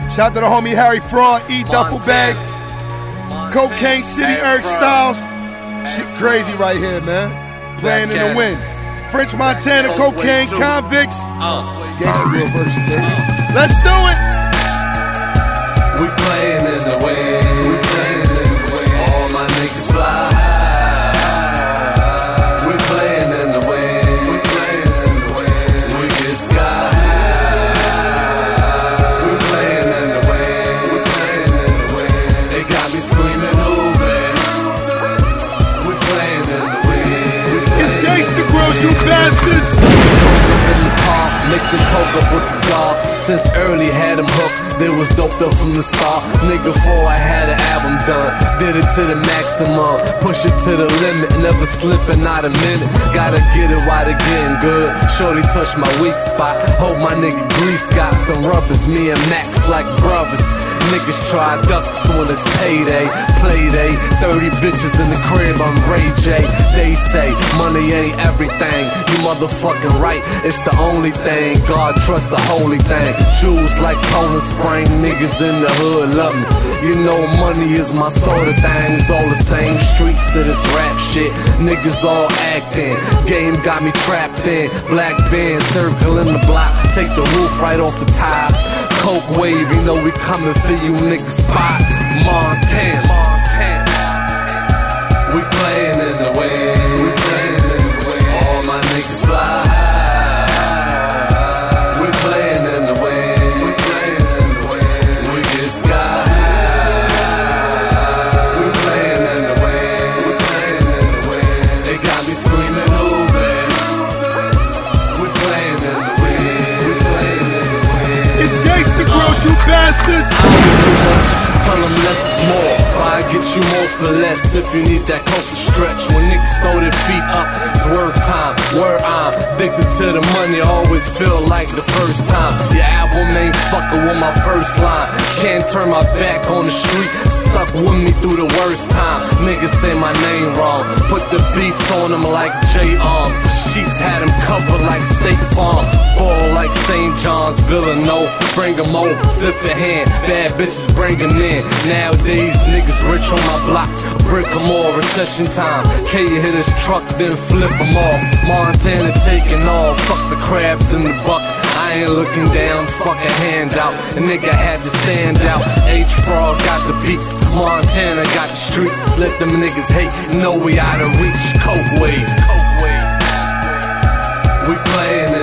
Shout out to the homie Harry Fraud, E Duffel Bags, Cocaine City, Eric Styles. Shit crazy right here, man. Playing in the wind. French Montana, Cocaine, Convicts. Gangsta real version, baby. Let's do it. We playing in the wind. We playing in the wind. All my niggas fly high. We playing in the wind. We playing in the wind. We get sky high. We playing in the wind. We playing in the wind. They got me screaming, ooh, baby. We playing in the wind. It's Gangsta Grills, you bastards. In the park, mixing coke up with the dog. Since early had him hooked, they was doped up from the start. Nigga, before I had an album done, did it to the maximum, push it to the limit, never slipping out a minute. Gotta get it while they getting good. Shorty touch my weak spot. Hope my nigga Grease got some rubbers. Me and Max like brothers. Niggas try ducks when it's payday, playday. 30 bitches in the crib, I'm Ray J. They say money ain't everything. You motherfucking right, it's the only thing. God trust the holy thing. Jewels like Poland Spring, niggas in the hood love me. You know money is my sort of thing. It's all the same streets to this rap shit. Niggas all acting, game got me trapped in. Black band circling the block, take the roof right off the top. Coke wave, you know we coming for you niggas spot. Montana. We playing in the wind. We playing in the wind. All my niggas fly high. We playing in the wind. We playing in the wind. We get sky high. We playing in the wind. We playing in the wind. They got me screaming, ooh, baby. We playing in the wind. We playing in the wind. It's Gangsta Grills, you bastards. I don't do much, tell them less is more. I get you more for less if you need that coke to stretch. When niggas throw their feet up, it's word time. Word I'm addicted to the money, always feel like the first time. Your album ain't fucking with my first line. Can't turn my back on the street, stuck with me through the worst time. Niggas say my name wrong, put the beats on them like J-Arm. Sheets had them covered like State Farm. Ball like St. John's, Villanova. Bring them over, flip the hand. Bad bitches bring them in. Nowadays niggas rich on my block, brick them all, recession time. K hit his truck, then flip them off. Montana taking off, fuck the crabs in the bucket. I ain't looking down, fuck a handout. A nigga had to stand out. H-Frog got the beats, Montana got the streets. Let them niggas hate, know we out of reach. Coke wave. We playing